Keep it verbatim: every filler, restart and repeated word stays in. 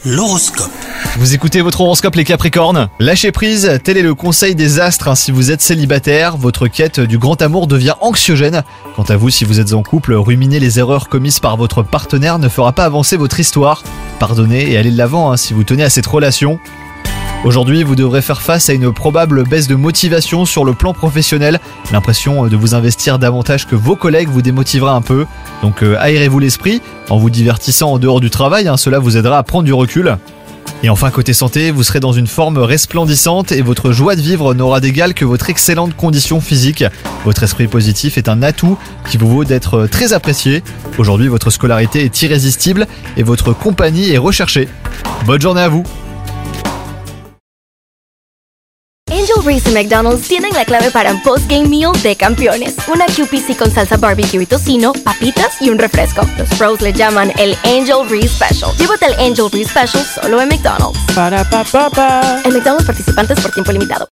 L'horoscope. Vous écoutez votre horoscope les Capricornes. Lâchez prise, tel est le conseil des astres. Si vous êtes célibataire, votre quête du grand amour devient anxiogène. Quant à vous, si vous êtes en couple, ruminer les erreurs commises par votre partenaire ne fera pas avancer votre histoire. Pardonnez et allez de l'avant hein, si vous tenez à cette relation. Aujourd'hui, vous devrez faire face à une probable baisse de motivation sur le plan professionnel. L'impression de vous investir davantage que vos collègues vous démotivera un peu. Donc euh, aérez-vous l'esprit en vous divertissant en dehors du travail, hein, cela vous aidera à prendre du recul. Et enfin côté santé, vous serez dans une forme resplendissante et votre joie de vivre n'aura d'égal que votre excellente condition physique. Votre esprit positif est un atout qui vous vaut d'être très apprécié. Aujourd'hui, votre scolarité est irrésistible et votre compagnie est recherchée. Bonne journée à vous! Angel Reese y McDonald's tienen la clave para un post-game meal de campeones. Una Q P C con salsa barbecue y tocino, papitas y un refresco. Los pros le llaman el Angel Reese Special. Llévate el Angel Reese Special solo en McDonald's. Ba-da-ba-ba-ba. En McDonald's participantes por tiempo limitado.